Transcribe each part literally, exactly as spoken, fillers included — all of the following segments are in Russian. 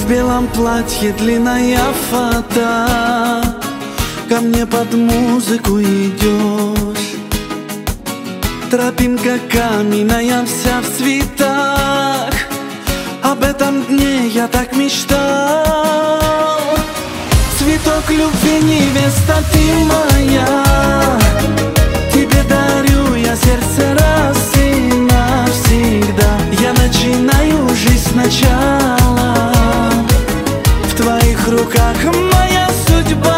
В белом платье длинная фата, ко мне под музыку идешь. Тропинка каменная вся в цветах, об этом дне я так мечтал. Цветок любви, невеста ты моя, тебе дарю я сердце раз и навсегда. Я начинаю жизнь сначала, в твоих руках моя судьба.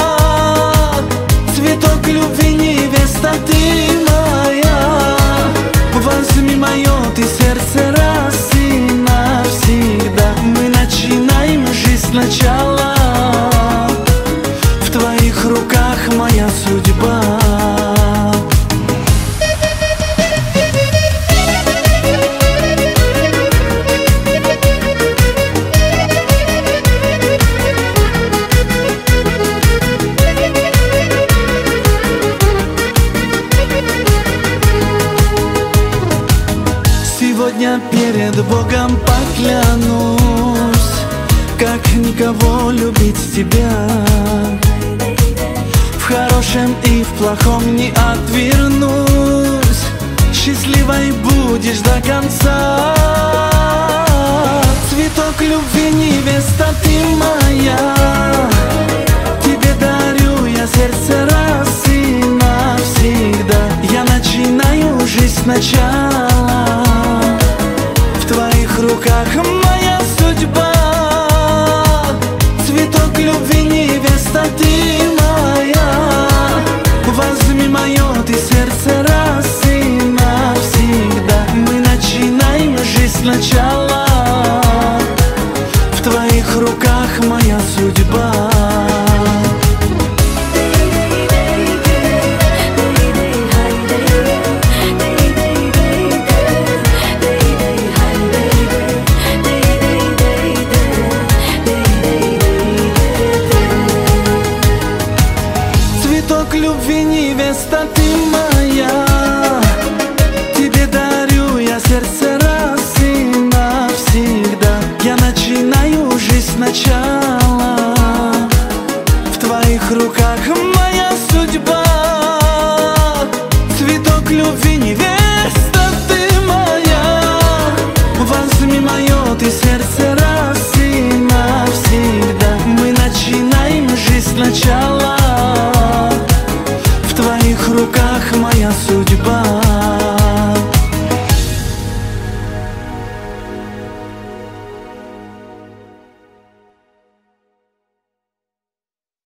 Цветок любви, невеста ты моя, возьми мое ты сердце раз и навсегда. Мы начинаем жизнь сначала, в твоих руках моя судьба. Сегодня перед Богом поклянусь, как никого любить тебя. В хорошем и в плохом не отвернусь, счастливой будешь до конца. Цветок любви, невеста ты моя, тебе дарю я сердце раз и навсегда. Я начинаю жизнь сначала, в твоих руках моя судьба. Цветок любви, невеста ты моя, возьми мое ты сердце раз и навсегда. Мы начинаем жизнь сначала, в твоих руках моя судьба. Цветок любви, невеста ты моя, тебе дарю я сердце раз и навсегда. Я начинаю жизнь сначала, в твоих руках моя судьба. Цветок любви, невеста ты моя, возьми мое ты сердце раз и навсегда. Мы начинаем жизнь сначала, в твоих руках моя судьба.